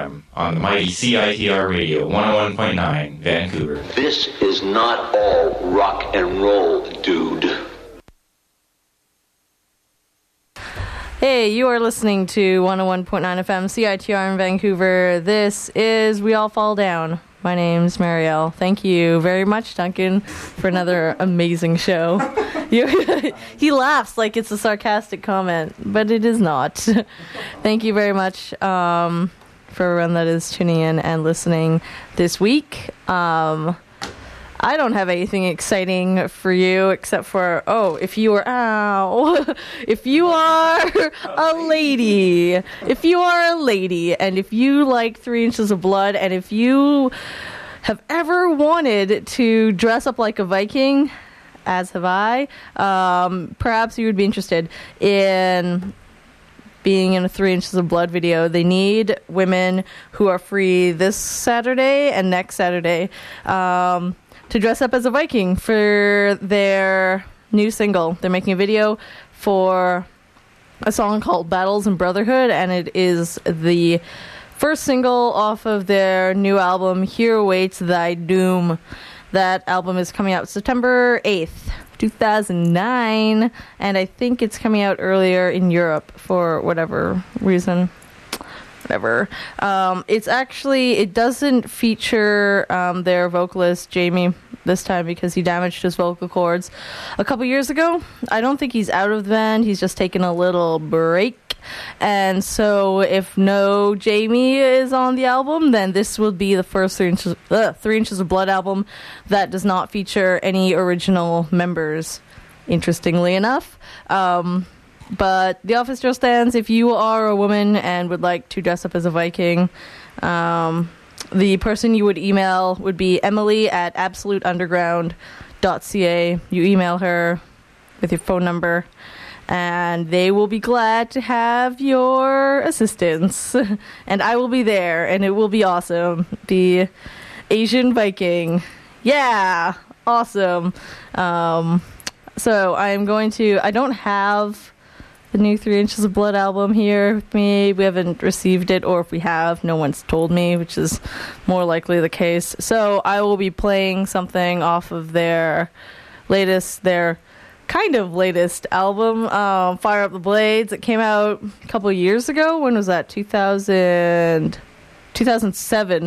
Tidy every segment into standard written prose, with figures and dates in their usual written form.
FM on the mighty CITR Radio 101.9 Vancouver. This is not all rock and roll, dude. Hey, you are listening to 101.9 FM CITR in Vancouver. This is We All Fall Down. My name's Marielle. Thank you very much, Duncan, for another amazing show. He laughs like it's a sarcastic comment, but it is not. Thank you very much for everyone that is tuning in and listening this week. I don't have anything exciting for you except for, if you are a lady, and if you like 3 Inches of Blood, and if you have ever wanted to dress up like a Viking, as have I, perhaps you would be interested in being in a 3 Inches of Blood video. They need women who are free this Saturday and next Saturday, to dress up as a Viking for their new single. They're making a video for a song called Battles and Brotherhood, and it is the first single off of their new album, Here Waits Thy Doom. That album is coming out September 8th, 2009, and I think it's coming out earlier in Europe for whatever reason. Whatever. It doesn't feature their vocalist, Jamie, this time because he damaged his vocal cords a couple years ago. I don't think he's out of the band. He's just taken a little break. And so if no Jamie is on the album, then this will be the first 3 Inches of Blood album that does not feature any original members, interestingly enough. But the offer still stands if you are a woman and would like to dress up as a Viking. The person you would email would be emily@absoluteunderground.ca. You email her with your phone number, and they will be glad to have your assistance. And I will be there, and it will be awesome. The Asian Viking. Yeah, awesome. So I don't have the new 3 Inches of Blood album here with me. We haven't received it, or if we have, no one's told me, which is more likely the case. So I will be playing something off of their kind of latest album, Fire Up the Blades. It came out a couple of years ago. When was that? 2007.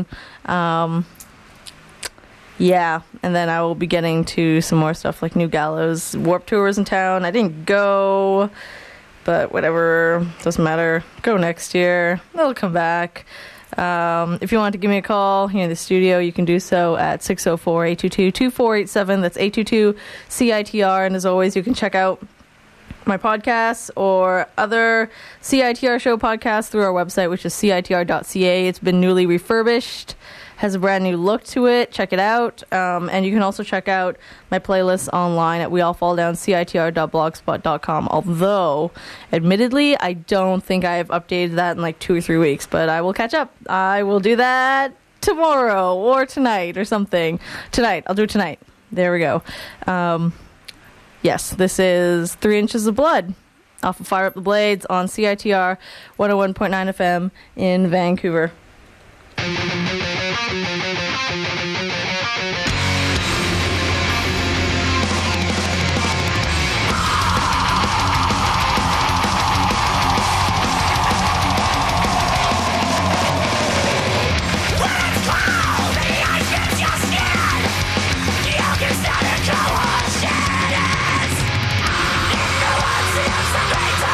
Yeah, and then I will be getting to some more stuff like New Gallows. Warped Tour is in town. I didn't go, but whatever, doesn't matter. Go next year. They'll come back. If you want to give me a call here in the studio, you can do so at 604-822-2487. That's 822-CITR. And as always, you can check out my podcasts or other CITR show podcasts through our website, which is citr.ca. It's been newly refurbished, has a brand new look to it. Check it out. And you can also check out my playlists online at weallfalldown.citr.blogspot.com. Although, admittedly, I don't think I have updated that in like 2 or 3 weeks, but I will catch up. I will do that tomorrow or tonight or something. Tonight. I'll do it tonight. There we go. Yes, this is 3 Inches of Blood off of Fire Up the Blades on CITR 101.9 FM in Vancouver.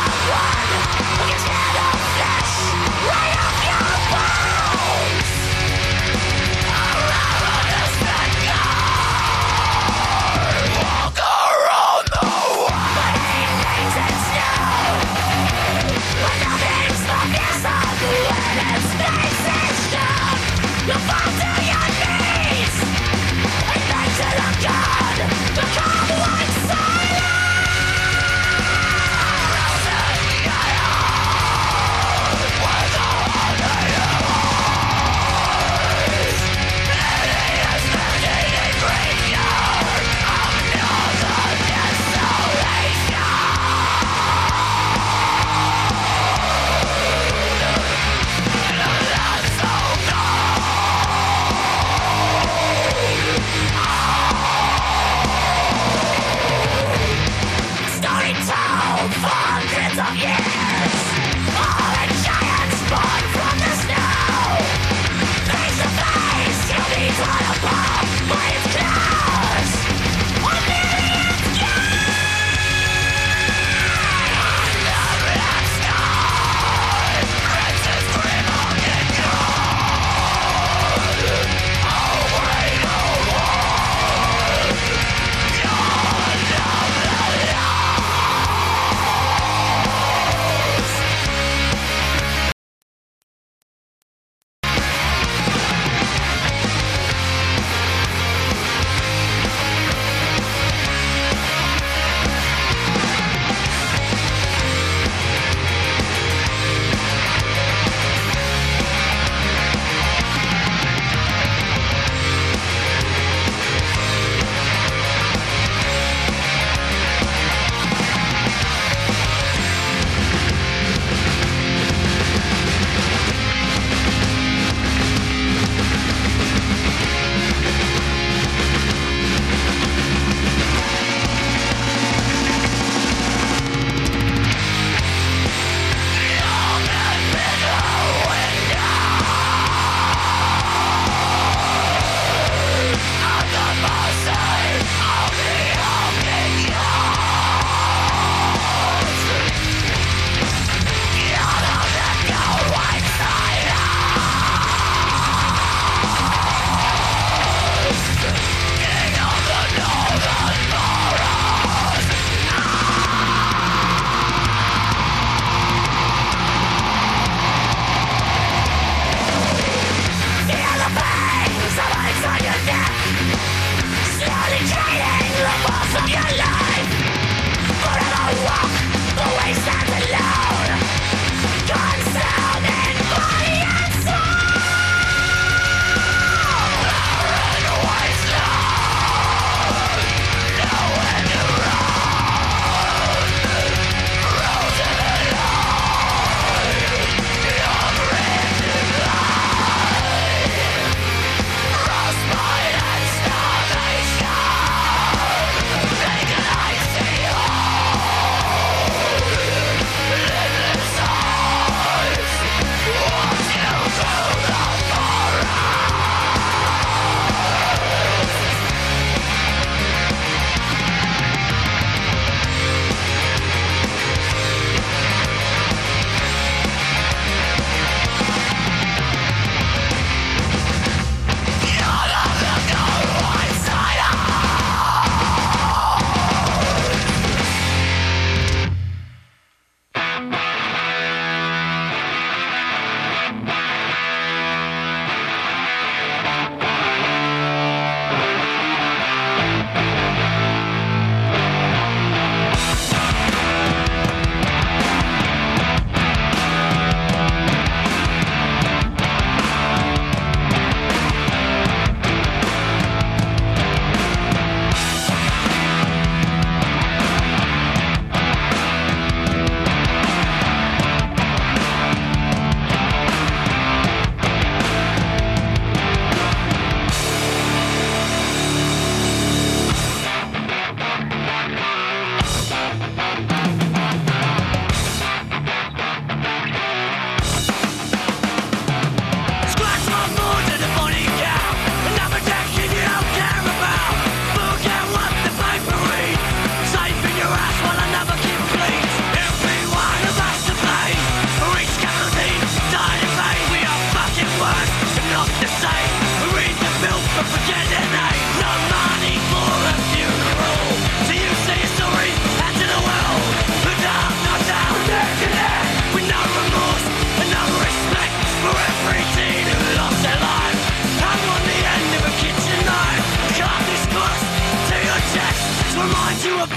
Right off your bones.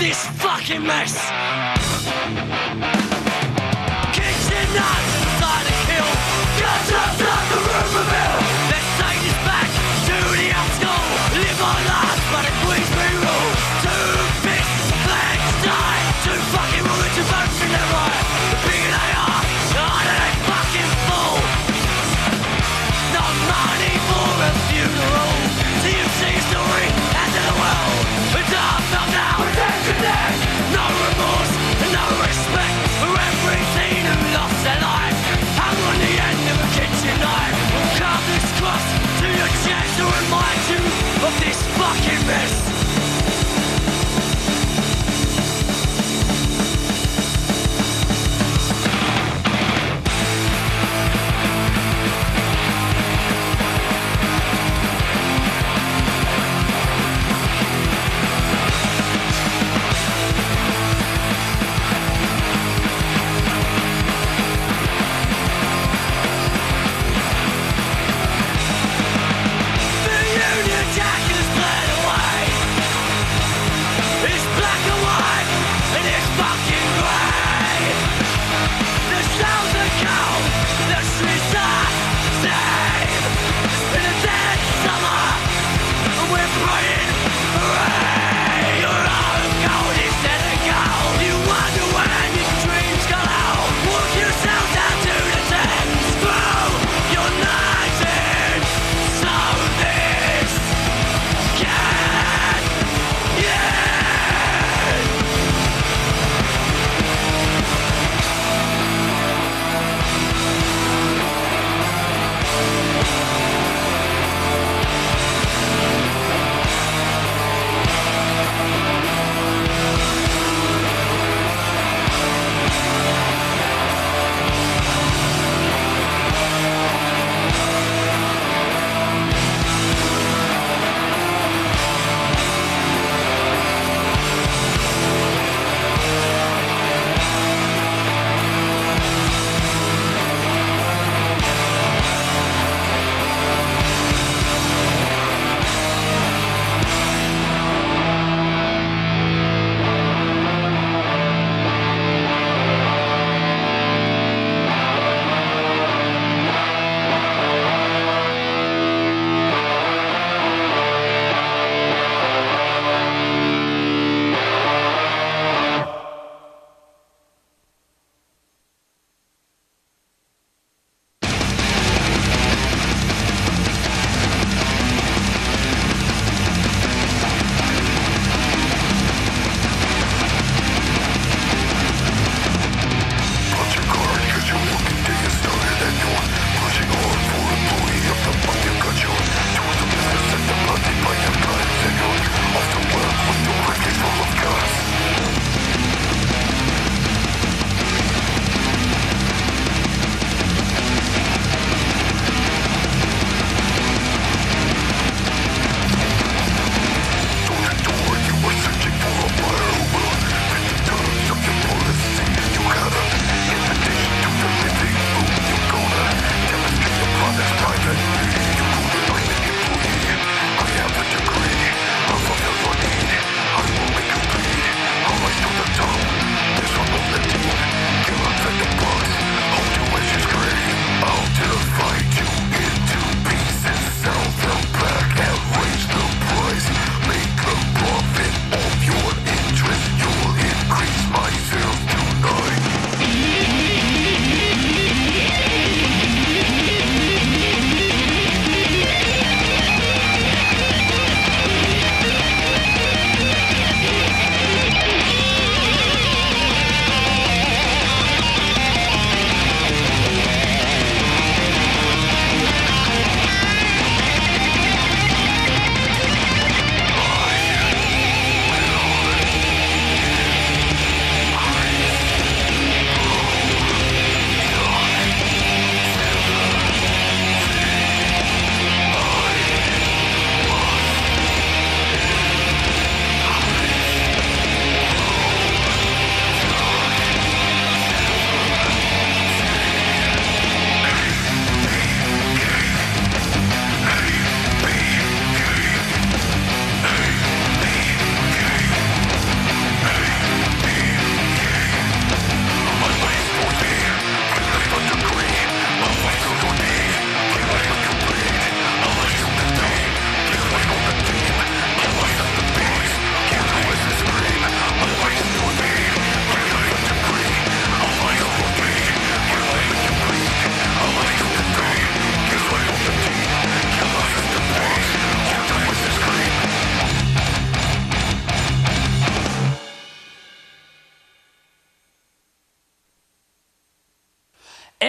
this fucking mess. Kings and nuts, decide to kill. Guns up, like the rumor mill. Let's take this back to the old school. Live our lives by the Queen's we rule. Two fists, flags die. Two fucking women to vote in their right. The bigger they are, the harder they fucking fall. No money for a funeral. Do you see a story? End of the world. It's all felt now. Protect your neck. No remorse.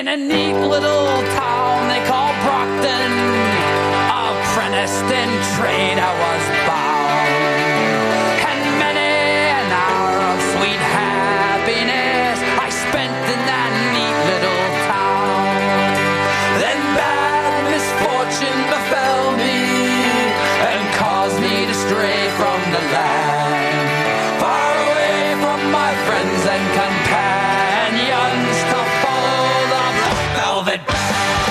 In a neat little town they call Brockton, apprenticed in trade I was bound, and many an hour of sweet happiness I spent in that neat little town. Then bad misfortune befell me and caused me to stray from the land, far away from my friends and companions, to follow the Black Velvet Band.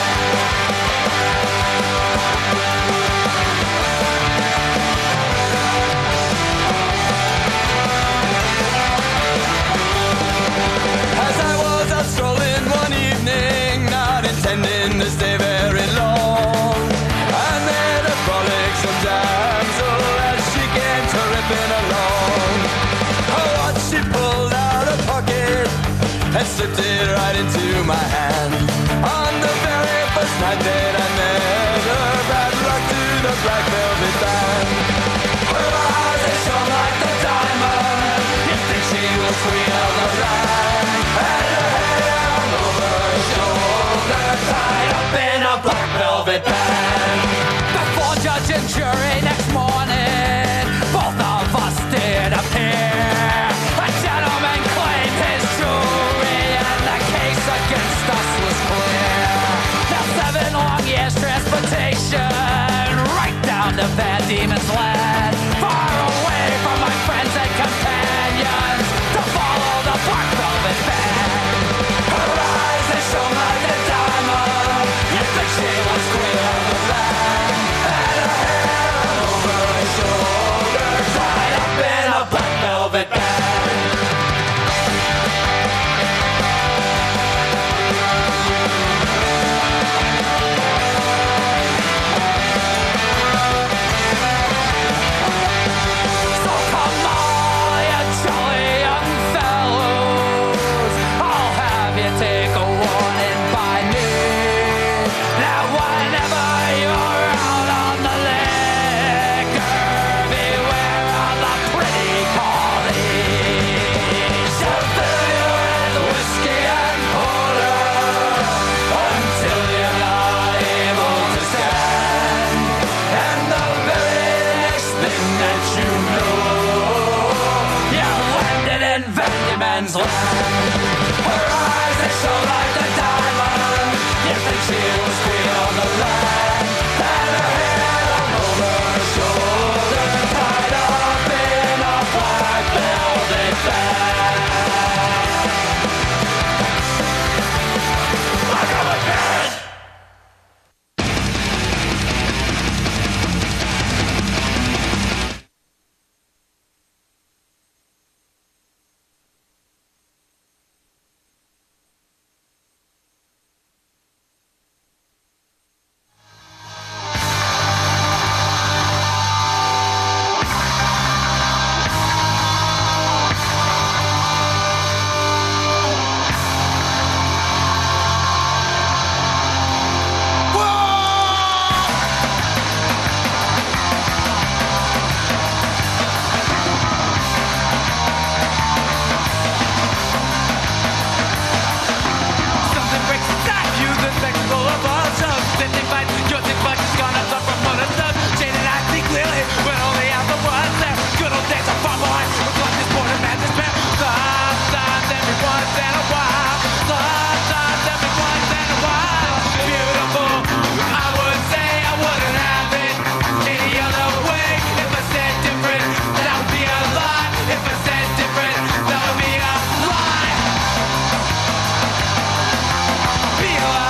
As I was out strolling one evening, not intending to stay very long, I met a frolicsome damsel as she came tripping along. Oh, what she pulled out of pocket and slipped it right into my hand. On the very first night that I met her, bad luck to the Black Velvet Band. Her eyes, they shone like the diamond, you'd think she was queen of the land. And her hair hung over her shoulder, tied up in a black velvet band. Before judge and jury next morning, both of us did appear. A gentleman claimed his jewelry, and the case against us was clear. Now 7 long years transportation, right down to Van Diemen's Land, far away from my friends and companions, to follow the Black Velvet Band. Her eyes, they shone like a diamond, you'd think she was queen of the land. And her hair over her shoulder, tied up in a black velvet band. So come on, you jolly young fellows, I'll have you take a warning by me. Now whenever you're out on the liquor, beware of the pretty collies. She'll fill you with whiskey and porter until you're not able to stand. And the very next thing that you know, you're landed in Van Diemen's Land. Her eyes, they shone like the diamond, you think she was queen of the land. And her hair hung over her shoulder, tied up in a black velvet band. Black velvet band! Something breaks inside you, the spectacle of all shows. Then they fight, your thick butt is gonna suffer from a stuff. Jane and I see clearly, when only half the ones there. Good old days are far behind, with what this border man despair. Sometimes every once in a while, sometimes every once in a while. Beautiful, I would say I wouldn't have it any other way. If I said different, that would be a lie. If I said different, that would be a lie. Be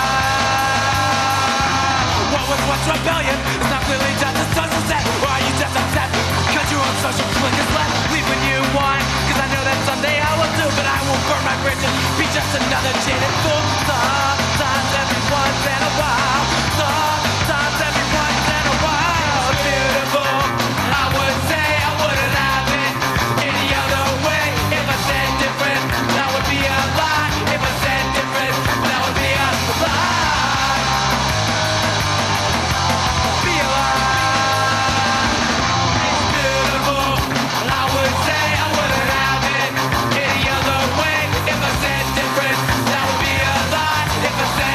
alive. What was once rebellion is not clearly just a social set. Or are you just upset because your own social clique is left? Leave when you want, cause I know that someday I will do. But I won't burn my bridges, be just another jaded fool. Sometimes every once in a while, sometimes every once in a while. Beautiful, I would say I wouldn't have it any other way. If I said different, that would be a lie. If I said different, that would be a lie. Be alive. It's beautiful, I would say I wouldn't have it any other way. If I said different, that would be a lie. If I said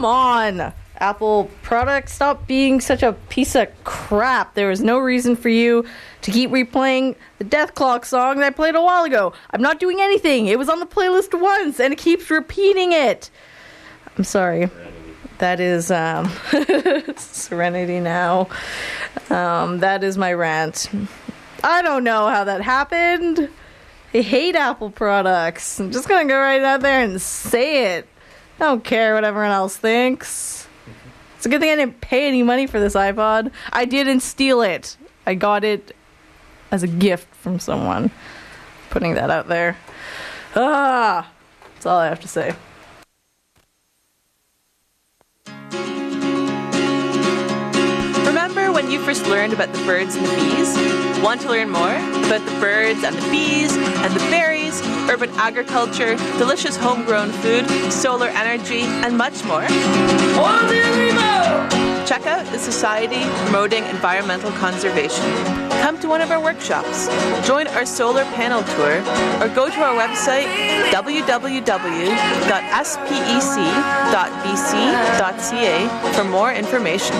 Come on, Apple products, stop being such a piece of crap. There is no reason for you to keep replaying the Death Clock song that I played a while ago. I'm not doing anything. It was on the playlist once, and it keeps repeating it. I'm sorry. That is Serenity Now. That is my rant. I don't know how that happened. I hate Apple products. I'm just going to go right out there and say it. I don't care what everyone else thinks. It's a good thing I didn't pay any money for this iPod. I didn't steal it. I got it as a gift from someone. Putting that out there. That's all I have to say. Remember when you first learned about the birds and the bees? Want to learn more about the birds and the bees and the berries, urban agriculture, delicious homegrown food, solar energy, and much more? Check out the Society Promoting Environmental Conservation. Come to one of our workshops, join our solar panel tour, or go to our website www.spec.bc.ca for more information.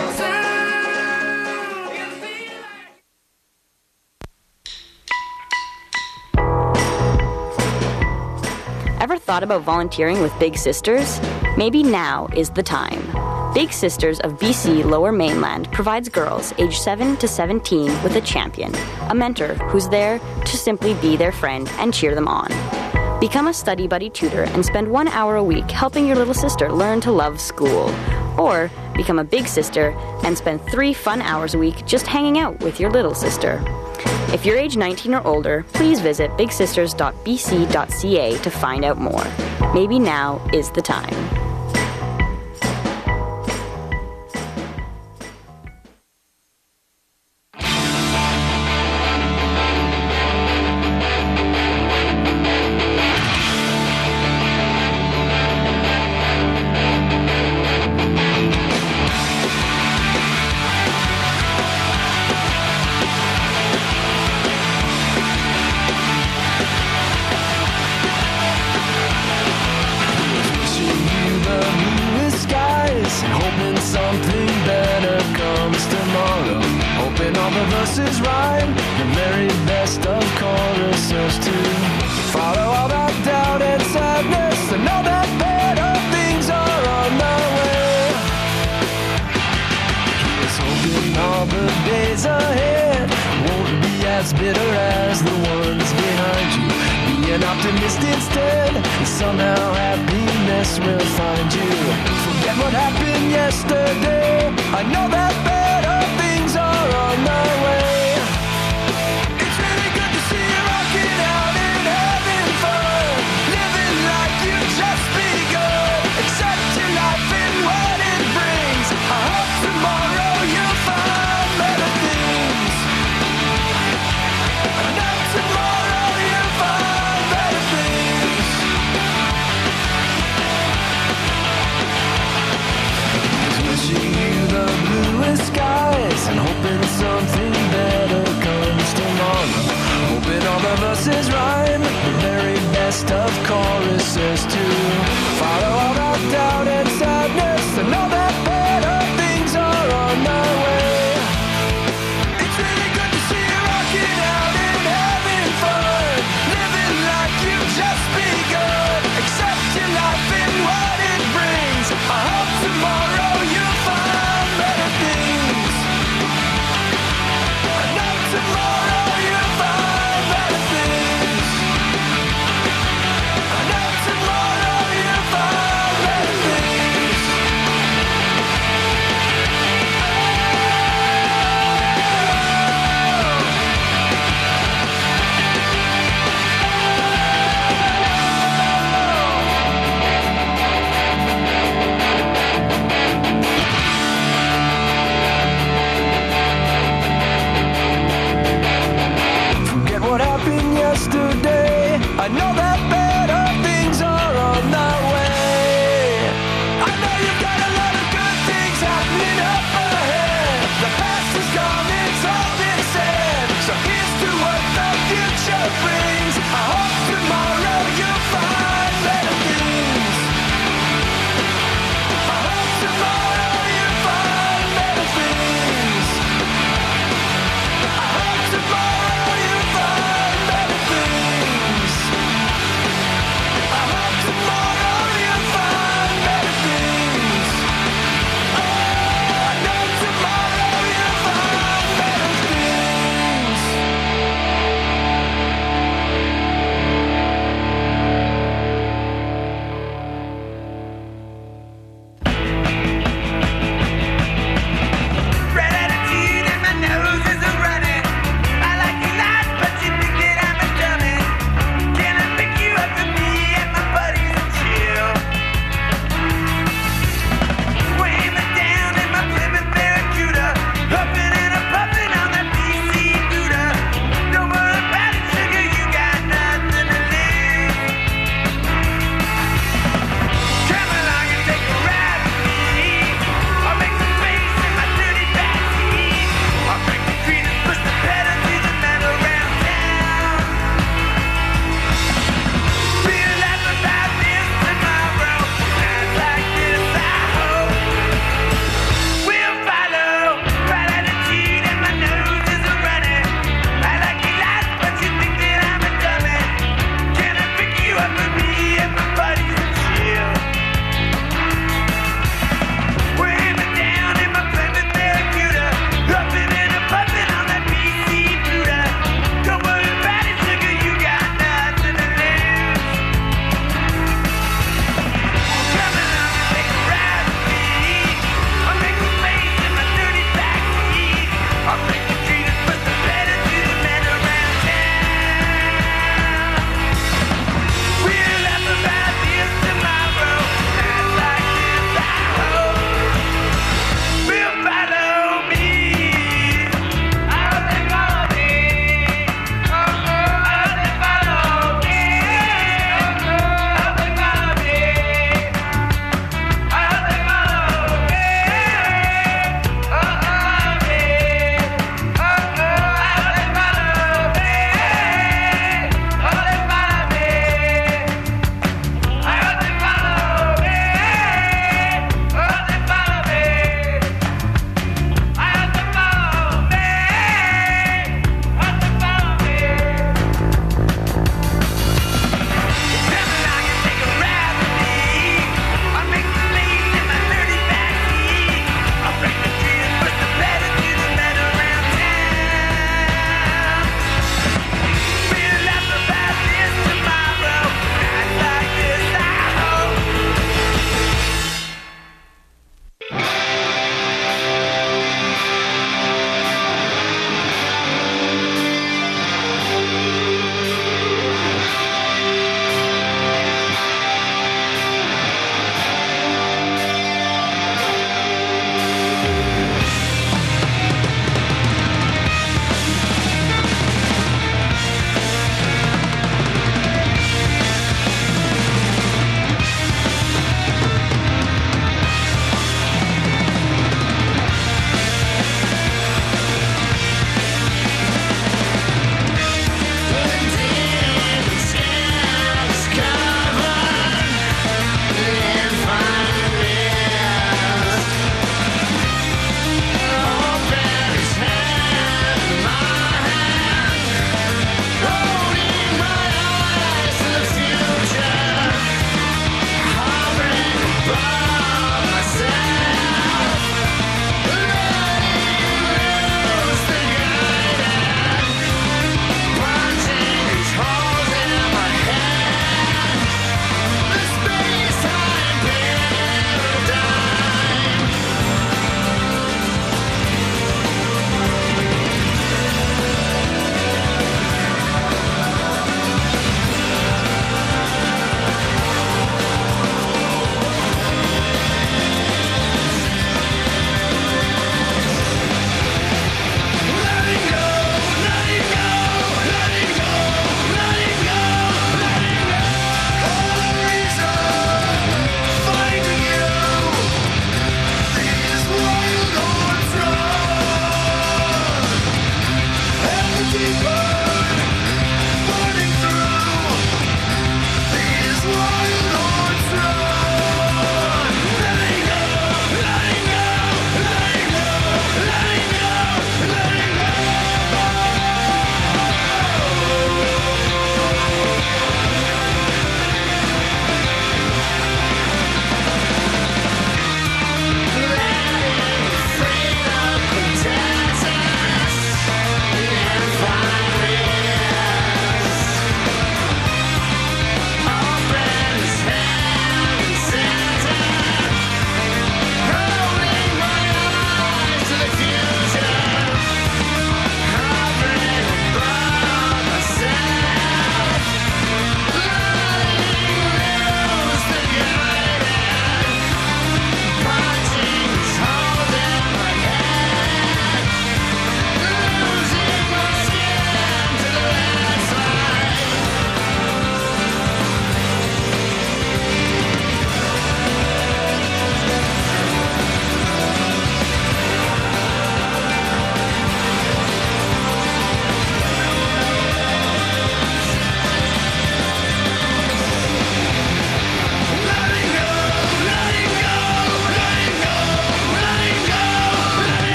Ever thought about volunteering with Big Sisters? Maybe now is the time. Big Sisters of BC Lower Mainland provides girls aged 7 to 17 with a champion, a mentor who's there to simply be their friend and cheer them on. Become a study buddy tutor and spend 1 hour a week helping your little sister learn to love school. Or become a big sister and spend 3 fun hours a week just hanging out with your little sister. If you're age 19 or older, please visit bigsisters.bc.ca to find out more. Maybe now is the time.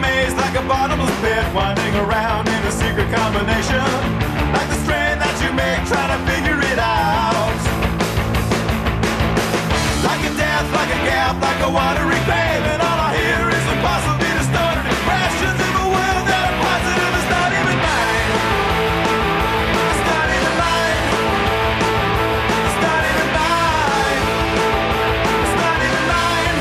maze like a bottomless pit, winding around in a secret combination, like the strain that you make trying to figure it out. Like a death, like a gap, like a watery grave, and all I hear is impossibly distorted impressions of a world that are positive is not even mine. It's not even mine. It's not even mine. It's not even mine.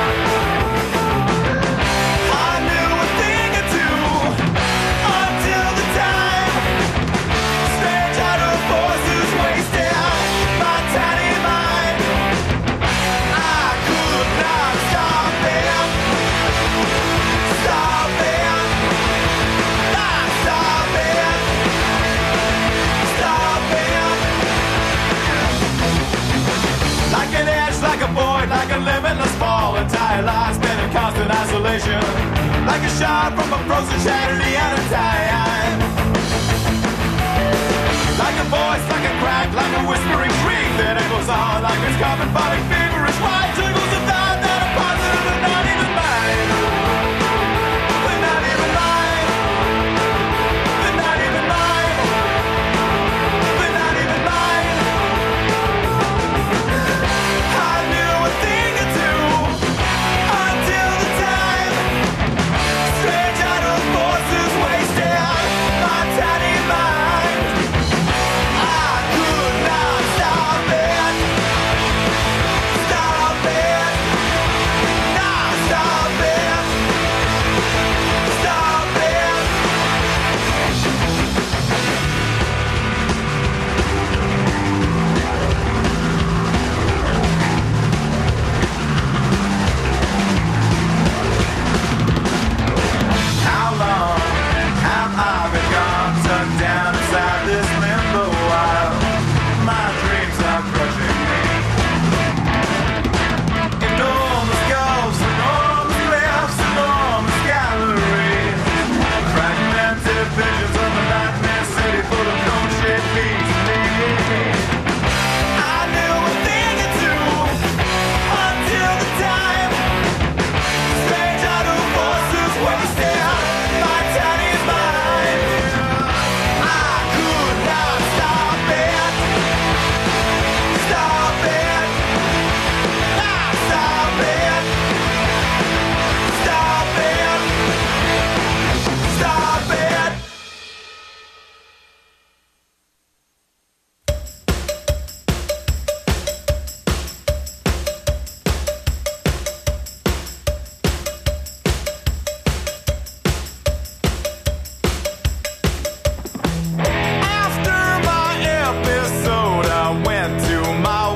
I knew a thing or two until the time strange outer forces wasted my tiny mind. I could not stop them. Stop them. Not stop them. Stop them. Like an edge, like a void, like a limitless fall. Entire lives spent in constant isolation. Like a shot from a frozen tragedy at a time. Like a voice, like a crack, like a whispering shriek that echoes on like it's common falling feverish white jiggles of thought that are positive and not even mine. They're not even mine. They're not even mine. They're not even mine. I knew a thing or two until the time strange outer forces wasted my tiny mind. I could not stop it. Stop it. Not stop it. Stop it. How long have I been gone, tucked down inside this limbo while my dreams are crushing me? Enormous gulfs, enormous cliffs, enormous galleries, fragmented visions of a nightmare city full of cone-shaped beats. I knew a thing or two until the time strange outer forces wasted my tiny mind. I could not stop it. Stop it. Not stop it. Stop it. Stop it. After my episode, I went to my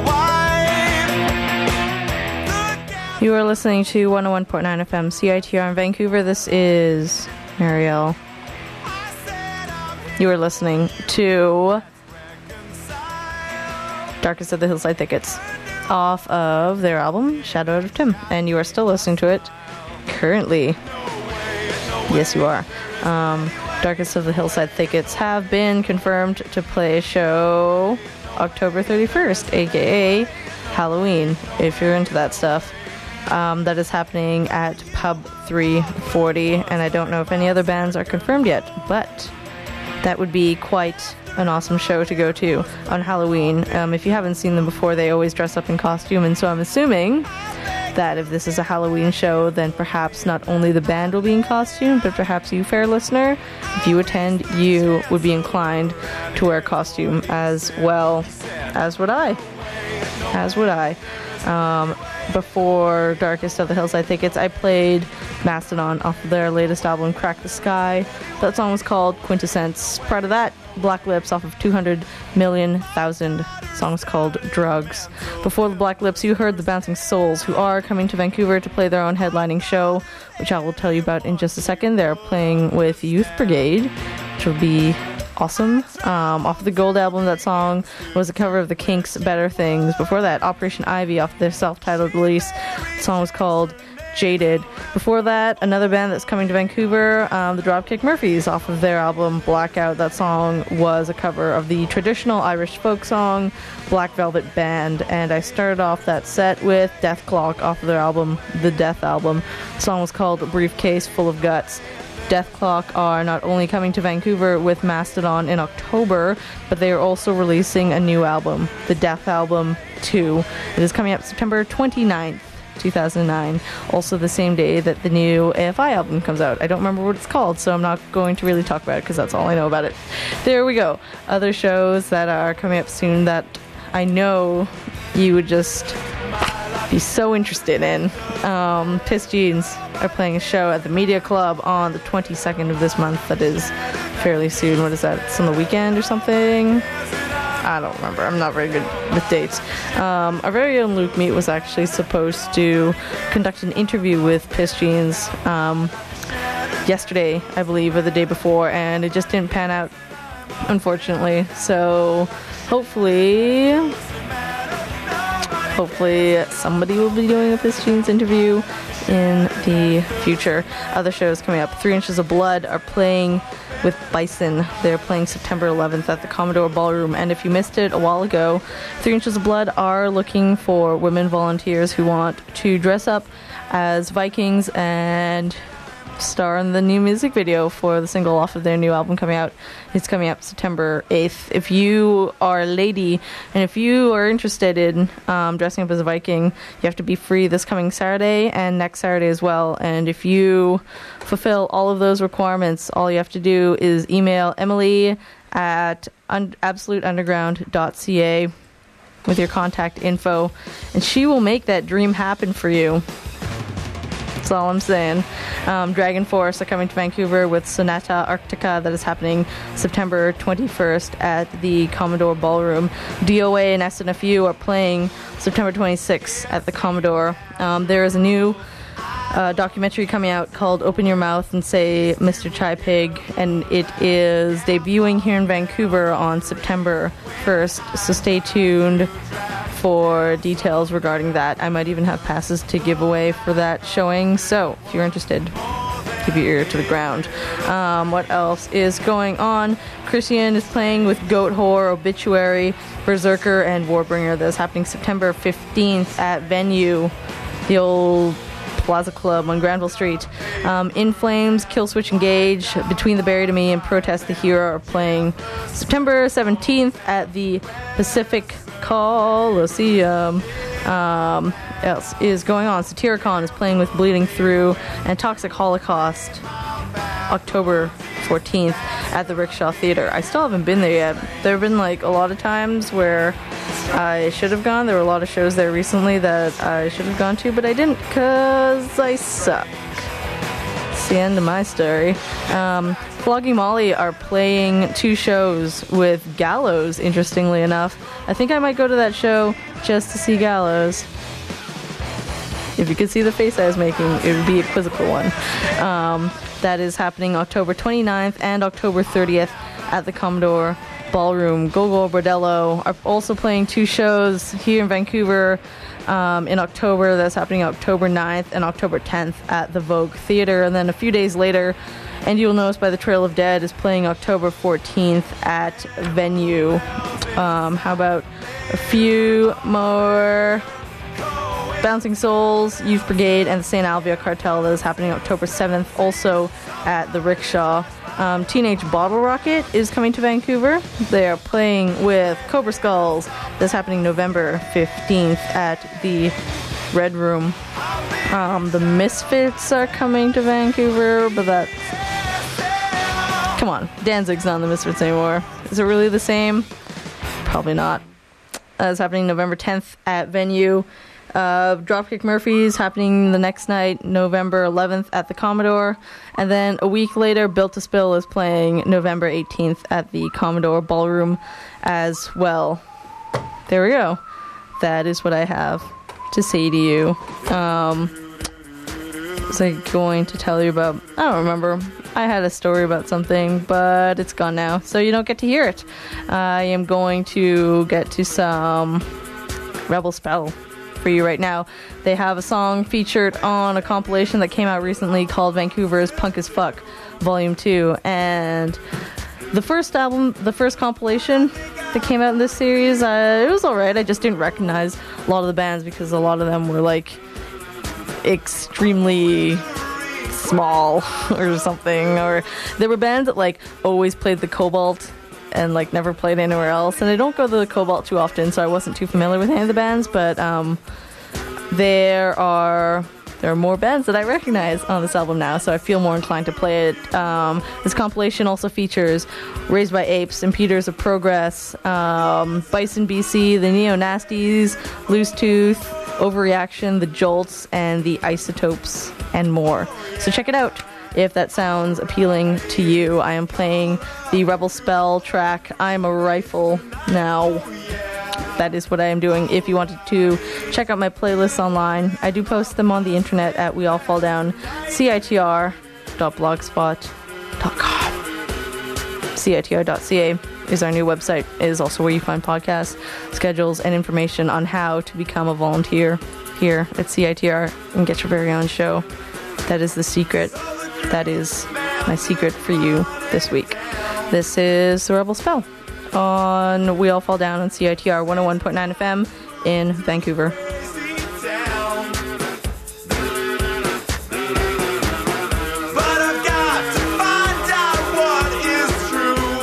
wife. You are listening to 101.9 FM CITR in Vancouver. This is Marielle. You are listening to Darkest of the Hillside Thickets off of their album Shadow Out of Tim, and you are still listening to it currently. Yes, you are. Darkest of the Hillside Thickets have been confirmed to play a show October 31st, aka Halloween, if you're into that stuff. That is happening at Pub 340, and I don't know if any other bands are confirmed yet, but that would be quite an awesome show to go to on Halloween. If you haven't seen them before, they always dress up in costume, and so I'm assuming that if this is a Halloween show, then perhaps not only the band will be in costume, but perhaps you, fair listener, if you attend, you would be inclined to wear costume as well. As would I. As would I. Before Darkest of the Hillside Thickets, I played Mastodon off of their latest album, Crack the Sky. That song was called Quintessence. Prior to that, Black Lips off of 200 Million Thousand. Song was called Drugs. Before the Black Lips, you heard the Bouncing Souls, who are coming to Vancouver to play their own headlining show, which I will tell you about in just a second. They're playing with Youth Brigade, which will be awesome. Off of the Gold album, that song was a cover of the Kinks' Better Things. Before that, Operation Ivy off their self-titled release. The song was called Jaded. Before that, another band that's coming to Vancouver, the Dropkick Murphys, off of their album Blackout. That song was a cover of the traditional Irish folk song Black Velvet Band, and I started off that set with Death Clock off of their album, The Death Album. The song was called Briefcase Full of Guts. Death Clock are not only coming to Vancouver with Mastodon in October, but they are also releasing a new album, The Death Album 2. It is coming up September 29th. 2009, also the same day that the new AFI album comes out. I don't remember what it's called, so I'm not going to really talk about it because that's all I know about it. There we go. Other shows that are coming up soon that I know you would just be so interested in. Piss Jeans are playing a show at the Media Club on the 22nd of this month. That is fairly soon. What is that? It's on the weekend or something? I don't remember. I'm not very good with dates. Our very own Luke Meat was actually supposed to conduct an interview with Piss Jeans yesterday, I believe, or the day before, and it just didn't pan out, unfortunately. So hopefully somebody will be doing a Piss Jeans interview in the future. Other shows coming up. 3 Inches of Blood are playing with Bison. They're playing September 11th at the Commodore Ballroom, and if you missed it a while ago, 3 Inches of Blood are looking for women volunteers who want to dress up as Vikings and star in the new music video for the single off of their new album coming out. It's coming up September 8th. If you are a lady and if you are interested in dressing up as a Viking, you have to be free this coming Saturday and next Saturday as well. And if you fulfill all of those requirements, all you have to do is email Emily at absoluteunderground.ca with your contact info, and she will make that dream happen for you. That's all I'm saying. Dragon Force are coming to Vancouver with Sonata Arctica. That is happening September 21st at the Commodore Ballroom. DOA and SNFU are playing September 26th at the Commodore. There is a new documentary coming out called Open Your Mouth and Say Mr. Chai Pig, and it is debuting here in Vancouver on September 1st, so stay tuned for details regarding that. I might even have passes to give away for that showing, so if you're interested, keep your ear to the ground. What else is going on? Christian is playing with Goat Whore, Obituary, Berserker, and Warbringer. That's happening September 15th at Venue, the old Plaza Club on Granville Street. In Flames, Killswitch Engage, Between the Buried and Me, and Protest the Hero are playing September 17th at the Pacific Coliseum. Else is going on. Satyricon is playing with Bleeding Through, and Toxic Holocaust October 14th at the Rickshaw Theater. I still haven't been there yet. There have been like a lot of times where I should have gone. There were a lot of shows there recently that I should have gone to, but I didn't because I suck. It's the end of my story. Flogging Molly are playing 2 shows with Gallows, interestingly enough. I think I might go to that show just to see Gallows. If you could see the face I was making, it would be a quizzical one. That is happening October 29th and October 30th at the Commodore Ballroom. Gogo Bordello are also playing 2 shows here in Vancouver in October. That's happening October 9th and October 10th at the Vogue Theatre. And then a few days later, And You'll Know Us by the Trail of Dead is playing October 14th at Venue. How about a few more? Bouncing Souls, Youth Brigade, and the St. Alvia Cartel. That is happening October 7th, also at the Rickshaw. Teenage Bottle Rocket is coming to Vancouver. They are playing with Cobra Skulls. That's happening November 15th at the Red Room. The Misfits are coming to Vancouver, but that's... Come on, Danzig's not in the Misfits anymore. Is it really the same? Probably not. That's happening November 10th at Venue. Dropkick Murphys happening the next night, November 11th at the Commodore. And then a week later, Built to Spill is playing November 18th at the Commodore Ballroom as well. There we go. That is what I have to say to you. Was I going to tell you about... I don't remember. I had a story about something, but it's gone now, so you don't get to hear it. I am going to get to some Rebel Spell for you right now. They have a song featured on a compilation that came out recently called Vancouver's Punk as Fuck, Volume 2. And the first compilation that came out in this series, it was alright. I just didn't recognize a lot of the bands because a lot of them were like extremely small or something, or there were bands that like always played the Cobalt and like never played anywhere else, and I don't go to the Cobalt too often, so I wasn't too familiar with any of the bands, but there are more bands that I recognize on this album now, so I feel more inclined to play it. This compilation also features Raised by Apes, Impeders of Progress, Bison BC, the Neo Nasties, Loose Tooth, Overreaction, the Jolts, and the Isotopes, and more. So check it out if that sounds appealing to you. I am playing the Rebel Spell track, I'm a Rifle, now. That is what I am doing. If you wanted to check out my playlists online, I do post them on the internet at weallfalldown, citr.blogspot.com. citr.ca is our new website. It is also where you find podcasts, schedules, and information on how to become a volunteer here at CITR and get your very own show. That is the secret. That is my secret for you this week. This is The Rebel Spell on We All Fall Down on CITR 101.9 FM in Vancouver. But I've got to find out what is true.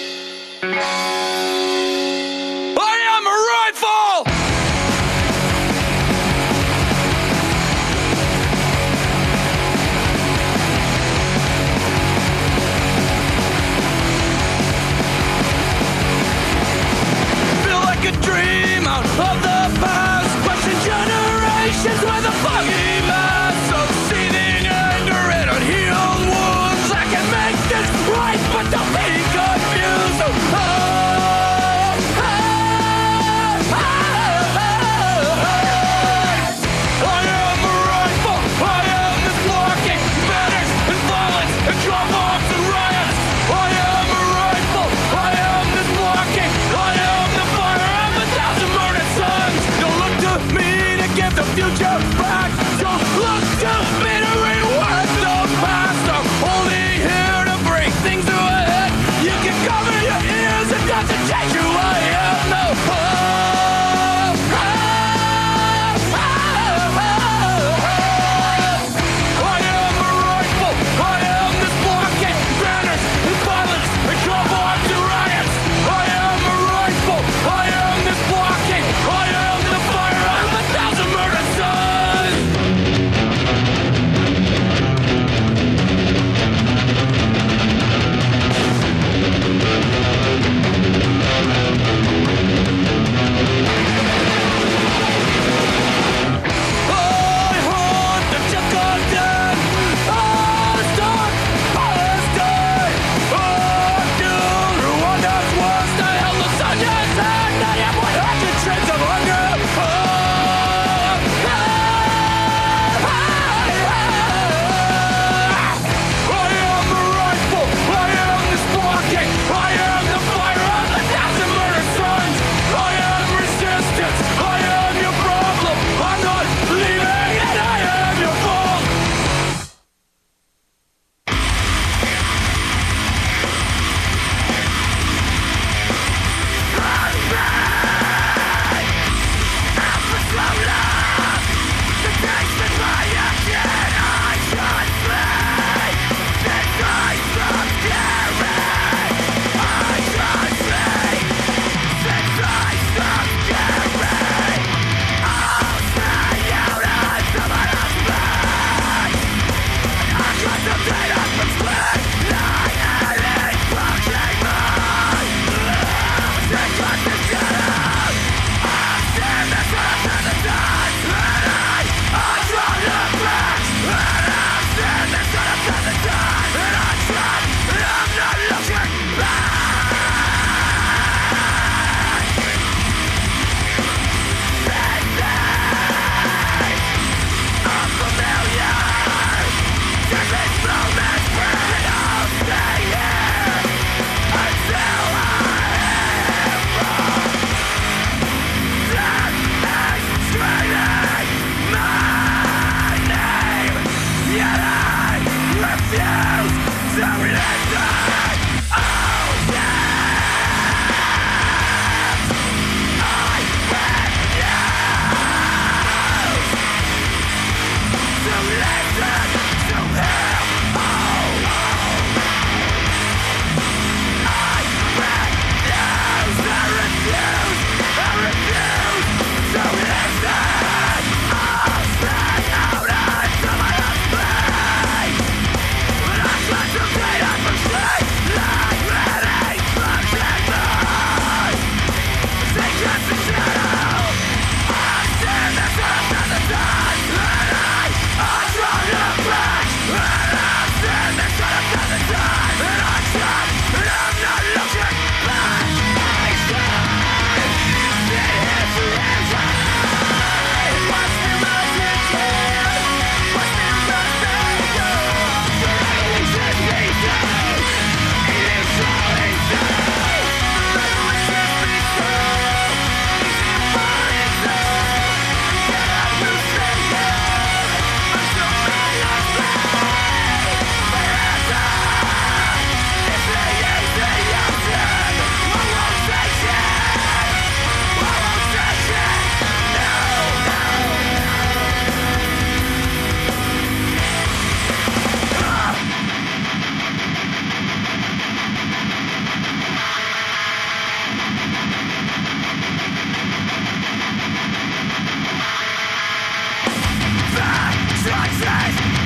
I am a rifle!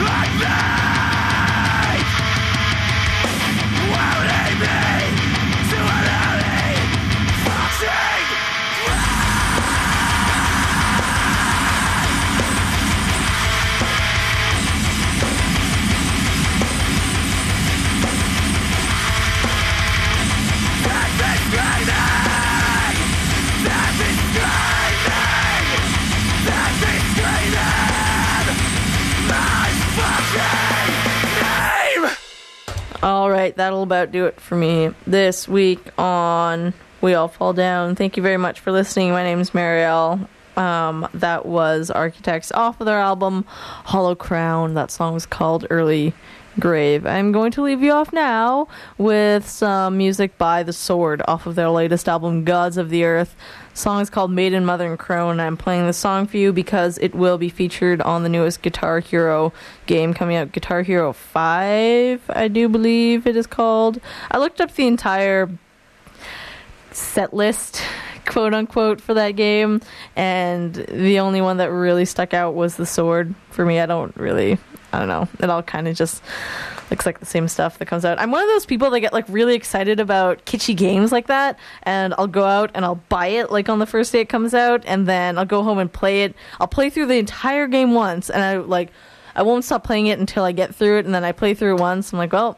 All right, that'll about do it for me this week on We All Fall Down. Thank you very much for listening. My name is Marielle. That was Architects off of their album Hollow Crown. That song was called Early Grave. I'm going to leave you off now with some music by The Sword off of their latest album Gods of the Earth. The song is called Maiden, Mother, and Crone. I'm playing the song for you because it will be featured on the newest Guitar Hero game coming out, Guitar Hero 5, I do believe it is called. I looked up the entire set list, quote unquote, for that game, and the only one that really stuck out was The Sword for me. I don't know, it all kind of just looks like the same stuff that comes out. I'm one of those people that get like really excited about kitschy games like that, and I'll go out and I'll buy it like on the first day it comes out, and then I'll go home and play it. I'll play through the entire game once, and I won't stop playing it until I get through it, and then I play through it once. I'm like, well,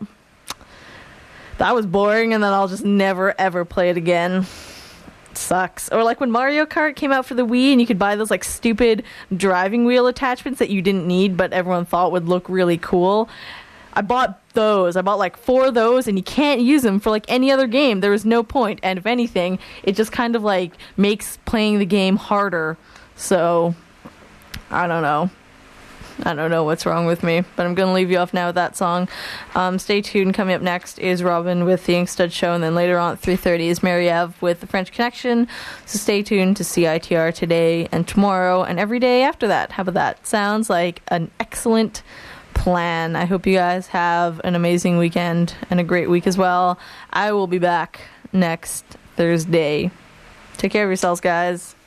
that was boring, and then I'll just never ever play it again. It sucks. Or like when Mario Kart came out for the Wii and you could buy those like stupid driving wheel attachments that you didn't need but everyone thought would look really cool. I bought those. I bought like 4 of those, and you can't use them for like any other game. There was no point, and if anything, it just kind of like makes playing the game harder. So I don't know what's wrong with me, but I'm going to leave you off now with that song. Stay tuned. Coming up next is Robin with the Inkstud Show, and then later on at 3:30 is Mary-Eve with the French Connection. So stay tuned to CITR today and tomorrow and every day after that. How about that? Sounds like an excellent plan. I hope you guys have an amazing weekend and a great week as well. I will be back next Thursday. Take care of yourselves, guys.